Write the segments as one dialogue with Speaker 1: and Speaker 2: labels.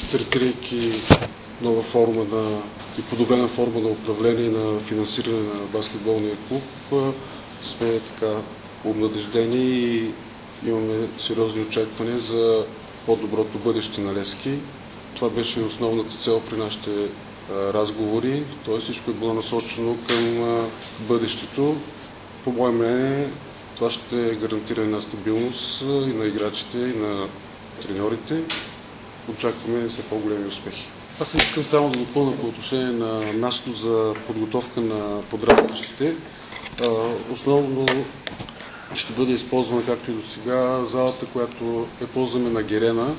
Speaker 1: стартирайки нова форма и подобрена форма на управление и на финансиране на баскетболния клуб, сме така обнадеждени и имаме сериозни очаквания за по-доброто бъдеще на Левски. Това беше основната цел при нашите разговори, т.е. всичко е било насочено към бъдещето. По мое мнение, това ще гарантира една стабилност и на играчите, и на треньорите. Очакваме все по-големи успехи. Аз искам само да допълня по отношение на мястото за подготовка на подрастващите. Основно ще бъде използвана, както и до сега, залата, която ползваме на Герена.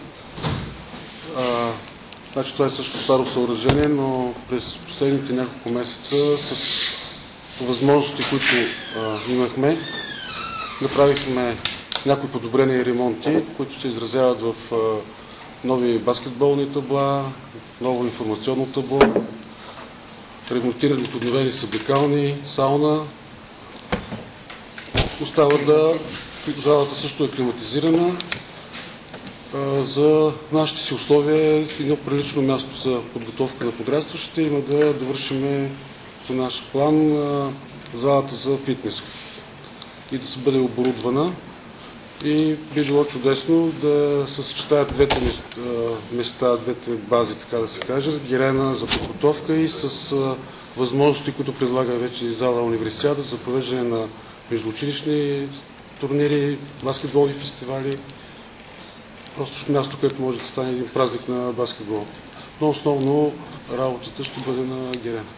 Speaker 1: Значи, това е също старо съоръжение, но през последните няколко месеца с възможности, които имахме, направихме някои подобрения и ремонти, които се изразяват в нови баскетболни табла, ново информационно табло, ремонтирани подновени съблекални, сауна. Остава залата също е климатизирана. За нашите си условия е едно прилично място за подготовка на подрастващите. Има да довършим по наш план залата за фитнес и да се бъде оборудвана. И би било чудесно да се съчетаят двете места, двете бази, така да се каже, Герена за подготовка и с възможности, които предлага вече зала Универсиада за провеждане на междуучилищни турнири, баскетболни фестивали. Просто място, където може да стане един празник на баскетбол. Но основно работата ще бъде на Герена.